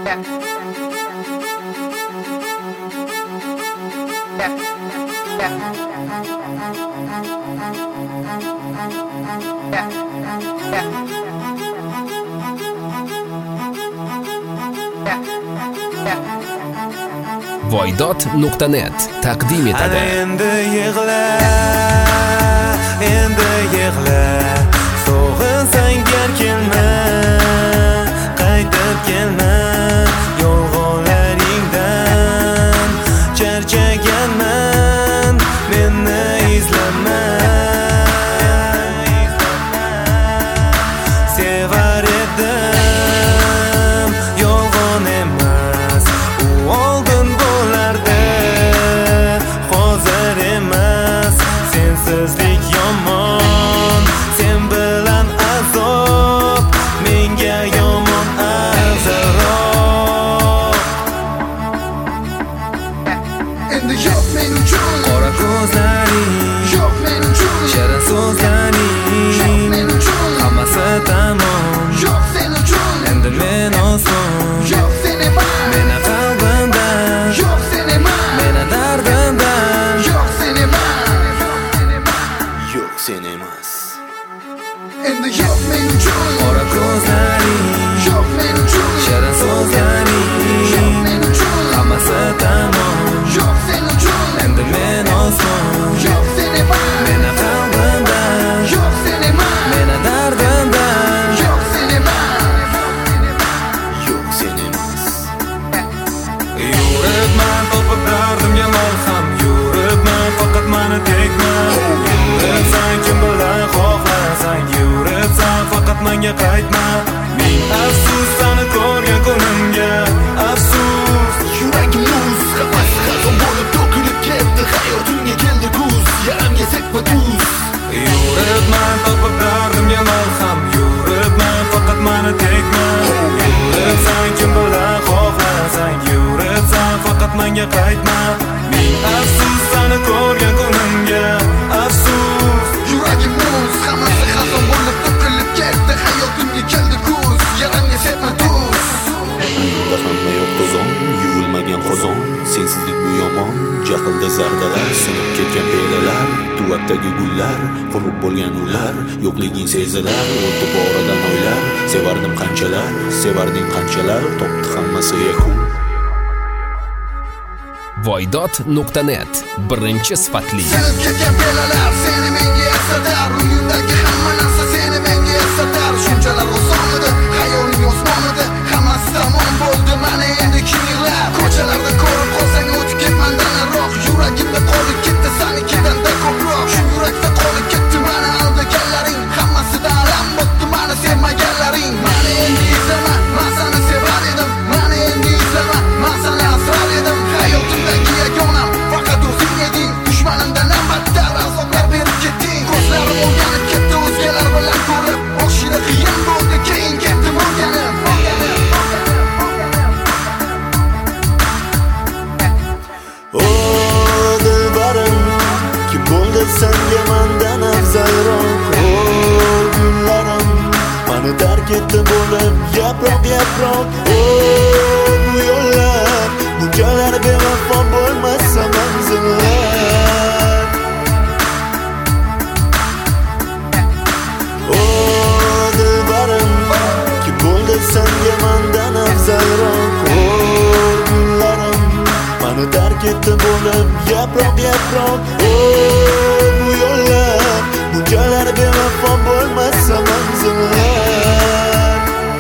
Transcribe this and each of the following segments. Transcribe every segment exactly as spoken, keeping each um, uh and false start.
voydod nuqta net taqdim etadi. Endi yig'la, endi yig'la, so'g'insang gar kelma, qaytib kelma, yolg'onlaringdan charchaganman, meni izlama, sevar edim, yolg'on emas, u oldin bo'lardi, hozir emas, sensizlik yomon, sen bilan azob, menga yomon afzalroq. Endi yo'q men uchun Qora ko'zlaring, yo'q men uchun shirin so'zlaring, yo'q men uchun hammasi tamom, yo'q sen uchun endi men oson, yo'q sen emas meni qalbimdan, yo'q sen emas meni dardimdan, yo'q sen emas yo'q sen emas. endi yo'q men uchun Qora ko'zlaring, yo'q men uchun shirin so'zlaring, yo'q men uchun hammasi tamom, yo'q sen uchun endi men oson, yo'q sen emas meni qalbimdan, yo'q sen emas meni dardimdan, yo'q sen emas yo'q sen emas. Yuribman topib dardimga malham, yuribman faqat meni tegma, yuribsan kim bilan xohlasang, yuribsan faqat menga qaytma. Ming afsus seni ko'rgan kunimga, afsus. Yuragim muz, hammasi xazon bo'lib to'kilib ketdi, hayotimga keldi kuz, yaramga sekma tuz. Yuribman topib dardimga malham, yuribman faqat meni tegma, yuribsan kim bilan xohlasang, yuribsan faqat menga qaytma. Ming afsus seni ko'rgan kunimga, afsus. Yuragim muz, hammasi xazon bo'lib to'kilib ketdi, hayotimga keldi kuz, yaramga sepma tuz. Uyimda hamma yoq to'zon, yuvilmagan qozon, sensizlik bu yomon, jahlda zardalar, sinib ketgan pelalar, tuvakdagi gullar, qurib bo'lgan ular, yo'qliging sezilar, o'tdi boridan oylar, sevardim qanchalar, sevarding qanchalar, topdi hammasi yakun. voydod nuqta net birinchi sifatli Sinib ketgan pelalar seni menga eslatar, uyimdagi hamma narsa seni menga eslatar. Shunchalar osonmidi, xayoling osmonida, hammasi tamom bo'ldi, mana endi kim yig'lar? Ko'chalarda ko'rib qolsang o'tib ketman danaroq, yuragimda qolib ketdi senikidan-da ko'proq. Shu yurakda qolib ketdi mana aldaganlaring, hammasidan alam bo'pti mana sevmaganlaring. Mana endi izlama, men seni sevar edim, mana endi izlama, men seni asrar edim. Hayotimdagi yagonam faqat o'zing eding, dushmanimdan ham battar azoblar berib ketding. Ko'zlarim o'rganib ketdi o'zgalar bilan ko'rib, oshira qiyin bo'ldi keyin ketdim o'rganib. O dilbarim, kim bo'ldi senga mendan afzalroq? O gullarim, meni tark etdi bo'lib yaproq yaproq. O bu yo'llar, bunchalar bevafo bo'lmasa manzillar. O dilbarim, kim bo'ldi senga mendan afzalroq? O gullarim, meni tark etdi bo'lib yaproq yaproq. O bu yo'llar, bunchalar bevafo bo'lmasa manzillar.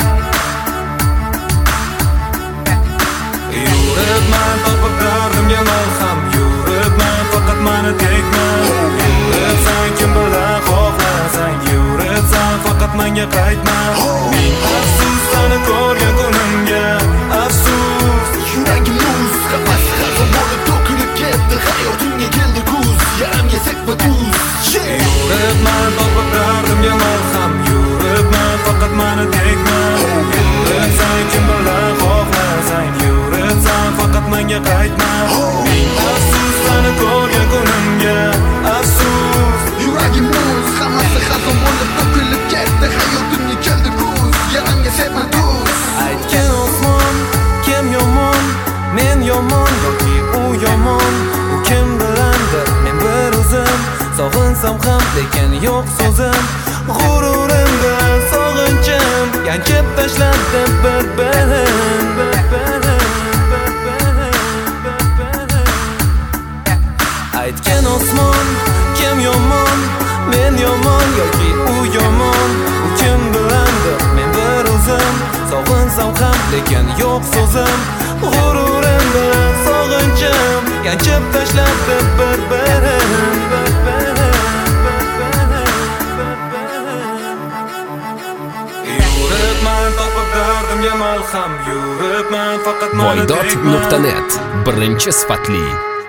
Yuribman topib dardimga malham, yuribman faqat meni tegma, yuribsan kim bilan xohlasang, yuribsan faqat menga qaytma. Ming afsus seni ko'rgan kunimga, afsus. Yuragim muz, hammasi xazon bo'lib to'kilib ketdi, hayotimga keldi kuz, yaramga sekma tuz. Yuribman topib dardimga malham, yuribman faqat meni tegma, yuribsan kim bilan xohlasang, yuribsan faqat menga qaytma. Ming afsus seni ko'rgan kunimga, afsus. Yuragim muz, hammasi xazon bo'lib to'kilib ketdi, hayotimga keldi kuz, yaramga sepma tuz. Aytgan osmon sog'insam ham lekin yo'q so'zim g'ururimda sog'inchim yanchib tashladi bir-birin aytgan osmon kim yomon men yomon yoki u yomon u kim bilandir men bir o'zim sog'insam ham lekin yo'q so'zim g'ururimda sog'inchim yanchib tashladi bir-birin yuribman topib dardimga malham yuribman faqat voydod nuqta net birinchi sifatli